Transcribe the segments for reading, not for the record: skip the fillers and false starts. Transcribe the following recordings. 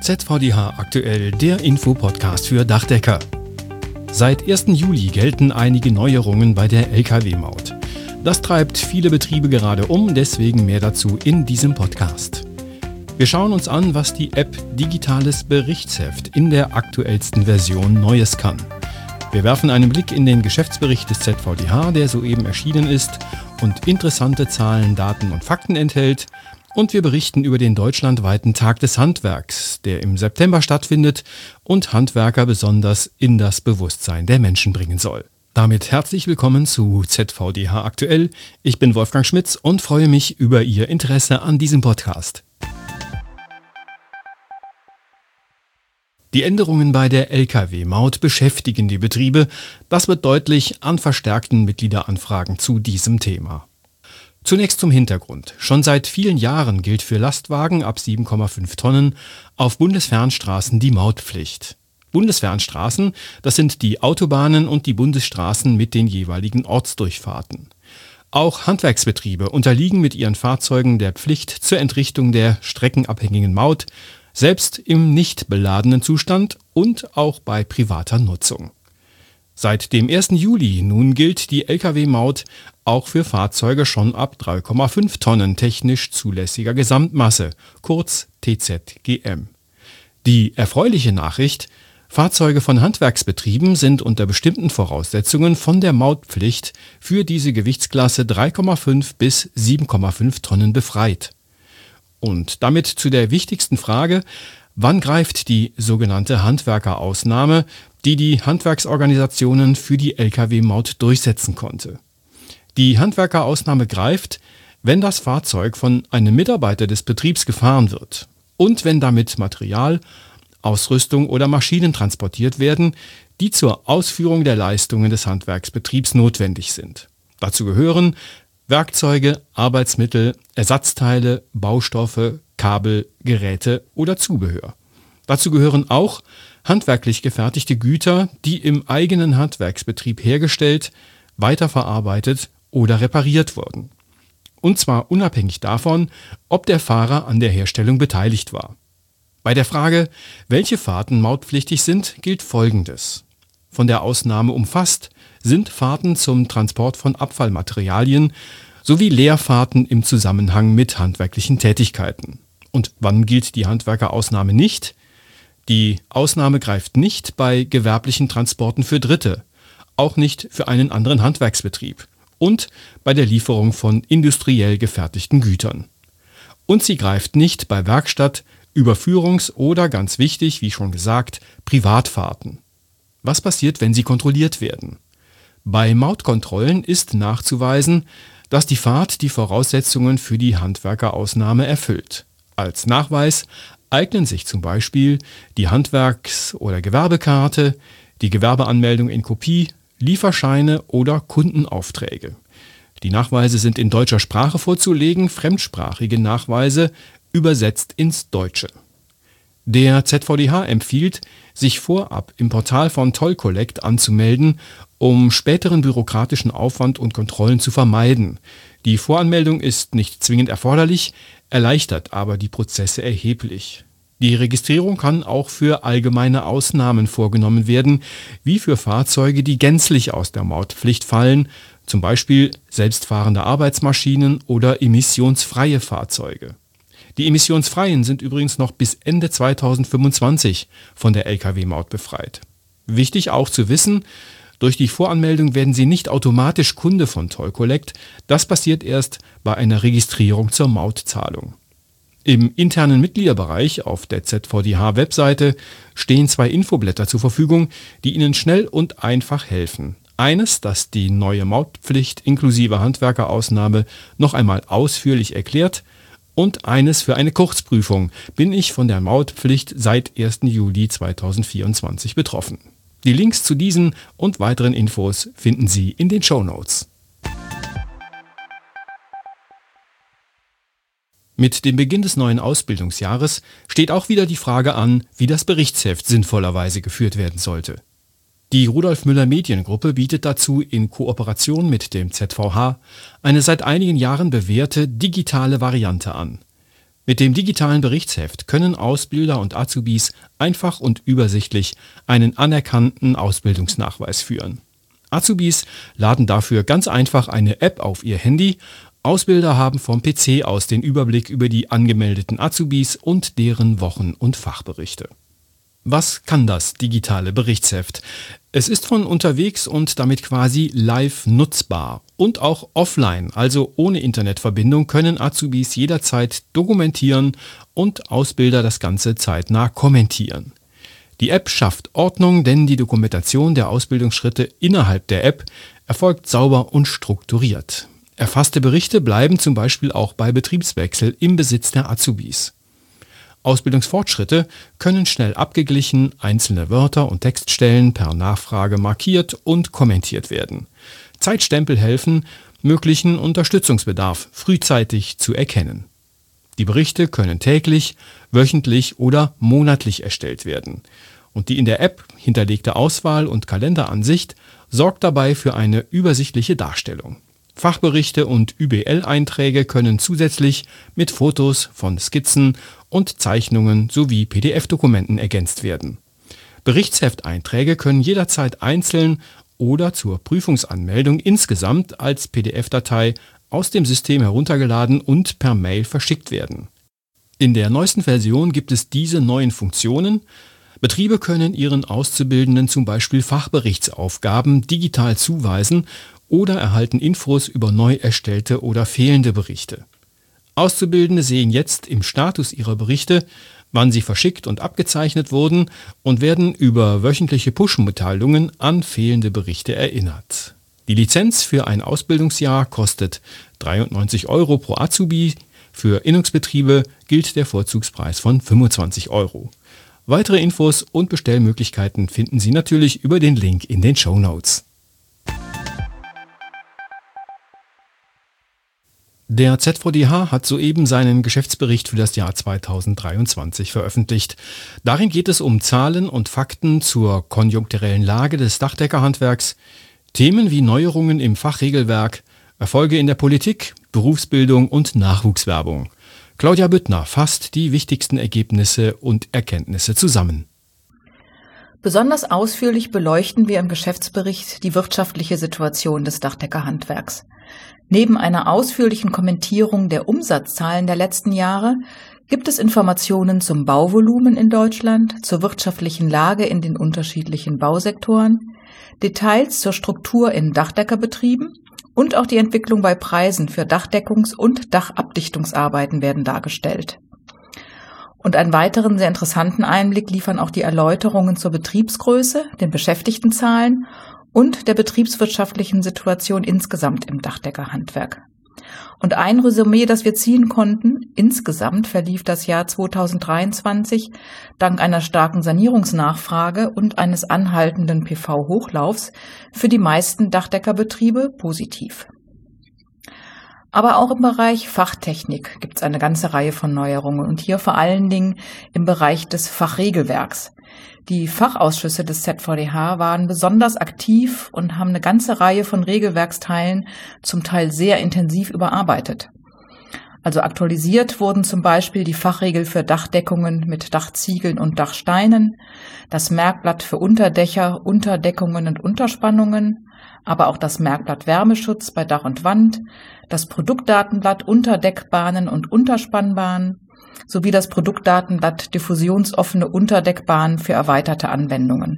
ZVDH aktuell, der Infopodcast für Dachdecker. Seit 1. Juli gelten einige Neuerungen bei der Lkw-Maut. Das treibt viele Betriebe gerade um, deswegen mehr dazu in diesem Podcast. Wir schauen uns an, was die App Digitales Berichtsheft in der aktuellsten Version Neues kann. Wir werfen einen Blick in den Geschäftsbericht des ZVDH, der soeben erschienen ist und interessante Zahlen, Daten und Fakten enthält. Und wir berichten über den deutschlandweiten Tag des Handwerks, der im September stattfindet und Handwerker besonders in das Bewusstsein der Menschen bringen soll. Damit herzlich willkommen zu ZVDH aktuell. Ich bin Wolfgang Schmitz und freue mich über Ihr Interesse an diesem Podcast. Die Änderungen bei der Lkw-Maut beschäftigen die Betriebe. Das wird deutlich an verstärkten Mitgliederanfragen zu diesem Thema. Zunächst zum Hintergrund. Schon seit vielen Jahren gilt für Lastwagen ab 7,5 Tonnen auf Bundesfernstraßen die Mautpflicht. Bundesfernstraßen, das sind die Autobahnen und die Bundesstraßen mit den jeweiligen Ortsdurchfahrten. Auch Handwerksbetriebe unterliegen mit ihren Fahrzeugen der Pflicht zur Entrichtung der streckenabhängigen Maut, selbst im nicht beladenen Zustand und auch bei privater Nutzung. Seit dem 1. Juli nun gilt die Lkw-Maut auch für Fahrzeuge schon ab 3,5 Tonnen technisch zulässiger Gesamtmasse, kurz TZGM. Die erfreuliche Nachricht: Fahrzeuge von Handwerksbetrieben sind unter bestimmten Voraussetzungen von der Mautpflicht für diese Gewichtsklasse 3,5 bis 7,5 Tonnen befreit. Und damit zu der wichtigsten Frage: Wann greift die sogenannte Handwerkerausnahme, die die Handwerksorganisationen für die Lkw-Maut durchsetzen konnte? Die Handwerkerausnahme greift, wenn das Fahrzeug von einem Mitarbeiter des Betriebs gefahren wird und wenn damit Material, Ausrüstung oder Maschinen transportiert werden, die zur Ausführung der Leistungen des Handwerksbetriebs notwendig sind. Dazu gehören Werkzeuge, Arbeitsmittel, Ersatzteile, Baustoffe, Kabel, Geräte oder Zubehör. Dazu gehören auch handwerklich gefertigte Güter, die im eigenen Handwerksbetrieb hergestellt, weiterverarbeitet oder repariert wurden. Und zwar unabhängig davon, ob der Fahrer an der Herstellung beteiligt war. Bei der Frage, welche Fahrten mautpflichtig sind, gilt Folgendes. Von der Ausnahme umfasst sind Fahrten zum Transport von Abfallmaterialien sowie Leerfahrten im Zusammenhang mit handwerklichen Tätigkeiten. Und wann gilt die Handwerkerausnahme nicht? Die Ausnahme greift nicht bei gewerblichen Transporten für Dritte, auch nicht für einen anderen Handwerksbetrieb und bei der Lieferung von industriell gefertigten Gütern. Und sie greift nicht bei Werkstatt-, Überführungs- oder, ganz wichtig, wie schon gesagt, Privatfahrten. Was passiert, wenn sie kontrolliert werden? Bei Mautkontrollen ist nachzuweisen, dass die Fahrt die Voraussetzungen für die Handwerkerausnahme erfüllt. Als Nachweis eignen sich zum Beispiel die Handwerks- oder Gewerbekarte, die Gewerbeanmeldung in Kopie, Lieferscheine oder Kundenaufträge. Die Nachweise sind in deutscher Sprache vorzulegen, fremdsprachige Nachweise übersetzt ins Deutsche. Der ZVDH empfiehlt, sich vorab im Portal von Toll Collect anzumelden, um späteren bürokratischen Aufwand und Kontrollen zu vermeiden. Die Voranmeldung ist nicht zwingend erforderlich, erleichtert aber die Prozesse erheblich. Die Registrierung kann auch für allgemeine Ausnahmen vorgenommen werden, wie für Fahrzeuge, die gänzlich aus der Mautpflicht fallen, zum Beispiel selbstfahrende Arbeitsmaschinen oder emissionsfreie Fahrzeuge. Die emissionsfreien sind übrigens noch bis Ende 2025 von der Lkw-Maut befreit. Wichtig auch zu wissen: Durch die Voranmeldung werden Sie nicht automatisch Kunde von Toll Collect. Das passiert erst bei einer Registrierung zur Mautzahlung. Im internen Mitgliederbereich auf der ZVDH-Webseite stehen 2 Infoblätter zur Verfügung, die Ihnen schnell und einfach helfen. Eines, das die neue Mautpflicht inklusive Handwerkerausnahme noch einmal ausführlich erklärt, und eines für eine Kurzprüfung: Bin ich von der Mautpflicht seit 1. Juli 2024 betroffen? Die Links zu diesen und weiteren Infos finden Sie in den Shownotes. Mit dem Beginn des neuen Ausbildungsjahres steht auch wieder die Frage an, wie das Berichtsheft sinnvollerweise geführt werden sollte. Die Rudolf Müller Mediengruppe bietet dazu in Kooperation mit dem ZVH eine seit einigen Jahren bewährte digitale Variante an. Mit dem digitalen Berichtsheft können Ausbilder und Azubis einfach und übersichtlich einen anerkannten Ausbildungsnachweis führen. Azubis laden dafür ganz einfach eine App auf ihr Handy. Ausbilder haben vom PC aus den Überblick über die angemeldeten Azubis und deren Wochen- und Fachberichte. Was kann das digitale Berichtsheft? Es ist von unterwegs und damit quasi live nutzbar. Und auch offline, also ohne Internetverbindung, können Azubis jederzeit dokumentieren und Ausbilder das Ganze zeitnah kommentieren. Die App schafft Ordnung, denn die Dokumentation der Ausbildungsschritte innerhalb der App erfolgt sauber und strukturiert. Erfasste Berichte bleiben zum Beispiel auch bei Betriebswechsel im Besitz der Azubis. Ausbildungsfortschritte können schnell abgeglichen, einzelne Wörter und Textstellen per Nachfrage markiert und kommentiert werden. Zeitstempel helfen, möglichen Unterstützungsbedarf frühzeitig zu erkennen. Die Berichte können täglich, wöchentlich oder monatlich erstellt werden. Und die in der App hinterlegte Auswahl- und Kalenderansicht sorgt dabei für eine übersichtliche Darstellung. Fachberichte und ÜBL-Einträge können zusätzlich mit Fotos von Skizzen und Zeichnungen sowie PDF-Dokumenten ergänzt werden. Berichtshefteinträge können jederzeit einzeln oder zur Prüfungsanmeldung insgesamt als PDF-Datei aus dem System heruntergeladen und per Mail verschickt werden. In der neuesten Version gibt es diese neuen Funktionen. Betriebe können ihren Auszubildenden zum Beispiel Fachberichtsaufgaben digital zuweisen oder erhalten Infos über neu erstellte oder fehlende Berichte. Auszubildende sehen jetzt im Status ihrer Berichte, wann sie verschickt und abgezeichnet wurden und werden über wöchentliche Push-Mitteilungen an fehlende Berichte erinnert. Die Lizenz für ein Ausbildungsjahr kostet 93 € pro Azubi. Für Innungsbetriebe gilt der Vorzugspreis von 25 €. Weitere Infos und Bestellmöglichkeiten finden Sie natürlich über den Link in den Shownotes. Der ZVDH hat soeben seinen Geschäftsbericht für das Jahr 2023 veröffentlicht. Darin geht es um Zahlen und Fakten zur konjunkturellen Lage des Dachdeckerhandwerks, Themen wie Neuerungen im Fachregelwerk, Erfolge in der Politik, Berufsbildung und Nachwuchswerbung. Claudia Büttner fasst die wichtigsten Ergebnisse und Erkenntnisse zusammen. Besonders ausführlich beleuchten wir im Geschäftsbericht die wirtschaftliche Situation des Dachdeckerhandwerks. Neben einer ausführlichen Kommentierung der Umsatzzahlen der letzten Jahre gibt es Informationen zum Bauvolumen in Deutschland, zur wirtschaftlichen Lage in den unterschiedlichen Bausektoren, Details zur Struktur in Dachdeckerbetrieben und auch die Entwicklung bei Preisen für Dachdeckungs- und Dachabdichtungsarbeiten werden dargestellt. Und einen weiteren sehr interessanten Einblick liefern auch die Erläuterungen zur Betriebsgröße, den Beschäftigtenzahlen und der betriebswirtschaftlichen Situation insgesamt im Dachdeckerhandwerk. Und ein Resümee, das wir ziehen konnten: Insgesamt verlief das Jahr 2023 dank einer starken Sanierungsnachfrage und eines anhaltenden PV-Hochlaufs für die meisten Dachdeckerbetriebe positiv. Aber auch im Bereich Fachtechnik gibt es eine ganze Reihe von Neuerungen und hier vor allen Dingen im Bereich des Fachregelwerks. Die Fachausschüsse des ZVDH waren besonders aktiv und haben eine ganze Reihe von Regelwerksteilen zum Teil sehr intensiv überarbeitet. Also aktualisiert wurden zum Beispiel die Fachregel für Dachdeckungen mit Dachziegeln und Dachsteinen, das Merkblatt für Unterdächer, Unterdeckungen und Unterspannungen, aber auch das Merkblatt Wärmeschutz bei Dach und Wand, das Produktdatenblatt Unterdeckbahnen und Unterspannbahnen sowie das Produktdatenblatt diffusionsoffene Unterdeckbahnen für erweiterte Anwendungen.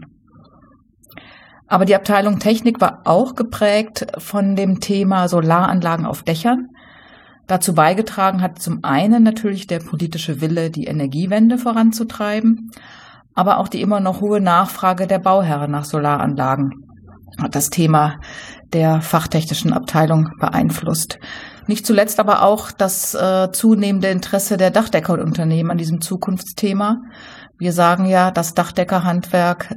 Aber die Abteilung Technik war auch geprägt von dem Thema Solaranlagen auf Dächern. Dazu beigetragen hat zum einen natürlich der politische Wille, die Energiewende voranzutreiben, aber auch die immer noch hohe Nachfrage der Bauherren nach Solaranlagen hat das Thema der fachtechnischen Abteilung beeinflusst. Nicht zuletzt aber auch das zunehmende Interesse der Dachdeckerunternehmen an diesem Zukunftsthema. Wir sagen ja, das Dachdeckerhandwerk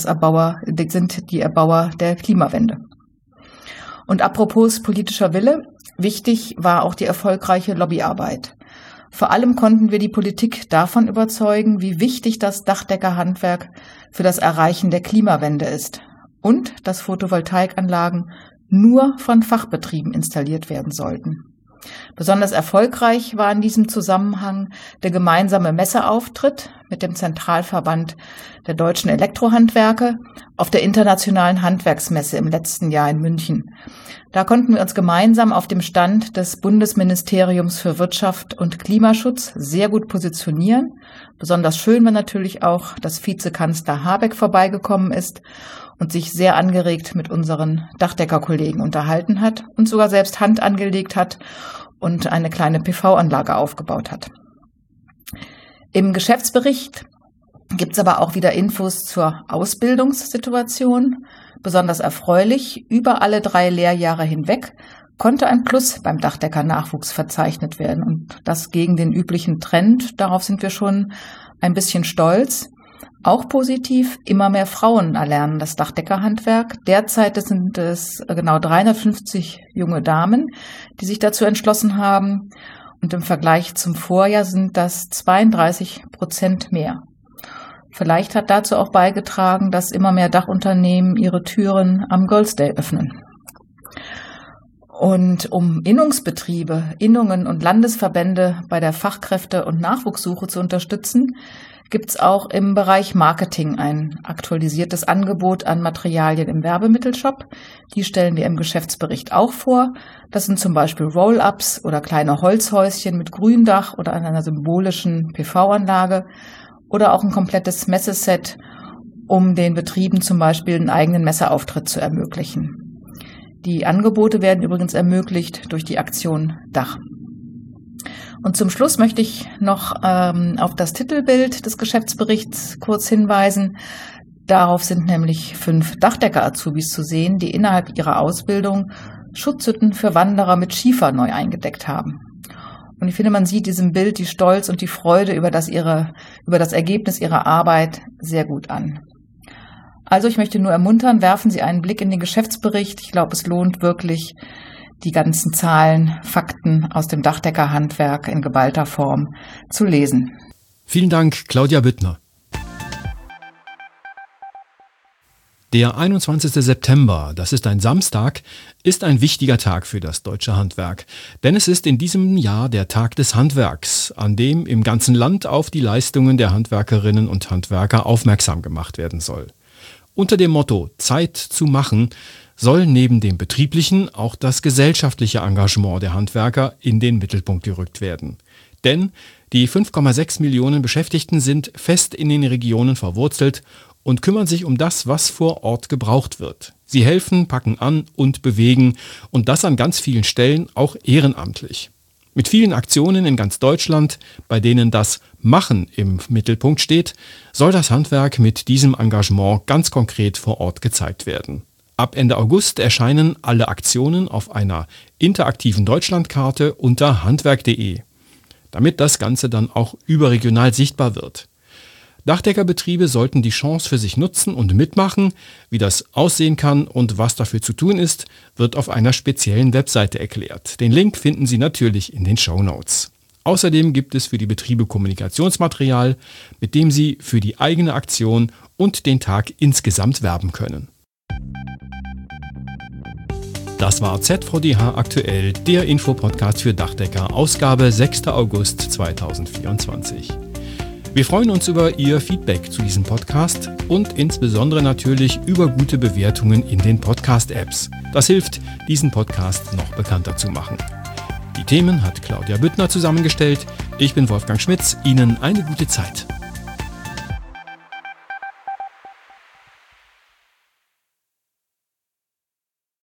sind die Erbauer der Klimawende. Und apropos politischer Wille, wichtig war auch die erfolgreiche Lobbyarbeit. Vor allem konnten wir die Politik davon überzeugen, wie wichtig das Dachdeckerhandwerk für das Erreichen der Klimawende ist und dass Photovoltaikanlagen nur von Fachbetrieben installiert werden sollten. Besonders erfolgreich war in diesem Zusammenhang der gemeinsame Messeauftritt mit dem Zentralverband der deutschen Elektrohandwerke auf der Internationalen Handwerksmesse im letzten Jahr in München. Da konnten wir uns gemeinsam auf dem Stand des Bundesministeriums für Wirtschaft und Klimaschutz sehr gut positionieren. Besonders schön war natürlich auch, dass Vizekanzler Habeck vorbeigekommen ist und sich sehr angeregt mit unseren Dachdeckerkollegen unterhalten hat und sogar selbst Hand angelegt hat und eine kleine PV-Anlage aufgebaut hat. Im Geschäftsbericht gibt es aber auch wieder Infos zur Ausbildungssituation. Besonders erfreulich, über alle 3 Lehrjahre hinweg konnte ein Plus beim Dachdecker-Nachwuchs verzeichnet werden. Und das gegen den üblichen Trend. Darauf sind wir schon ein bisschen stolz. Auch positiv, immer mehr Frauen erlernen das Dachdeckerhandwerk. Derzeit sind es genau 350 junge Damen, die sich dazu entschlossen haben. Und im Vergleich zum Vorjahr sind das 32% mehr. Vielleicht hat dazu auch beigetragen, dass immer mehr Dachunternehmen ihre Türen am Girls Day öffnen. Und um Innungsbetriebe, Innungen und Landesverbände bei der Fachkräfte- und Nachwuchssuche zu unterstützen, gibt es auch im Bereich Marketing ein aktualisiertes Angebot an Materialien im Werbemittelshop. Die stellen wir im Geschäftsbericht auch vor. Das sind zum Beispiel Roll-ups oder kleine Holzhäuschen mit Gründach oder einer symbolischen PV-Anlage oder auch ein komplettes Messeset, um den Betrieben zum Beispiel einen eigenen Messeauftritt zu ermöglichen. Die Angebote werden übrigens ermöglicht durch die Aktion Dach. Und zum Schluss möchte ich noch auf das Titelbild des Geschäftsberichts kurz hinweisen. Darauf sind nämlich 5 Dachdecker-Azubis zu sehen, die innerhalb ihrer Ausbildung Schutzhütten für Wanderer mit Schiefer neu eingedeckt haben. Und ich finde, man sieht diesem Bild die Stolz und die Freude über das Ergebnis ihrer Arbeit sehr gut an. Also ich möchte nur ermuntern, werfen Sie einen Blick in den Geschäftsbericht. Ich glaube, es lohnt wirklich, die ganzen Zahlen, Fakten aus dem Dachdeckerhandwerk in geballter Form zu lesen. Vielen Dank, Claudia Büttner. Der 21. September, das ist ein Samstag, ist ein wichtiger Tag für das deutsche Handwerk. Denn es ist in diesem Jahr der Tag des Handwerks, an dem im ganzen Land auf die Leistungen der Handwerkerinnen und Handwerker aufmerksam gemacht werden soll. Unter dem Motto Zeit zu machen soll neben dem betrieblichen auch das gesellschaftliche Engagement der Handwerker in den Mittelpunkt gerückt werden. Denn die 5,6 Millionen Beschäftigten sind fest in den Regionen verwurzelt und kümmern sich um das, was vor Ort gebraucht wird. Sie helfen, packen an und bewegen und das an ganz vielen Stellen auch ehrenamtlich. Mit vielen Aktionen in ganz Deutschland, bei denen das Machen im Mittelpunkt steht, soll das Handwerk mit diesem Engagement ganz konkret vor Ort gezeigt werden. Ab Ende August erscheinen alle Aktionen auf einer interaktiven Deutschlandkarte unter handwerk.de, damit das Ganze dann auch überregional sichtbar wird. Dachdeckerbetriebe sollten die Chance für sich nutzen und mitmachen. Wie das aussehen kann und was dafür zu tun ist, wird auf einer speziellen Webseite erklärt. Den Link finden Sie natürlich in den Shownotes. Außerdem gibt es für die Betriebe Kommunikationsmaterial, mit dem Sie für die eigene Aktion und den Tag insgesamt werben können. Das war ZVDH aktuell, der Infopodcast für Dachdecker, Ausgabe 6. August 2024. Wir freuen uns über Ihr Feedback zu diesem Podcast und insbesondere natürlich über gute Bewertungen in den Podcast-Apps. Das hilft, diesen Podcast noch bekannter zu machen. Die Themen hat Claudia Büttner zusammengestellt. Ich bin Wolfgang Schmitz. Ihnen eine gute Zeit.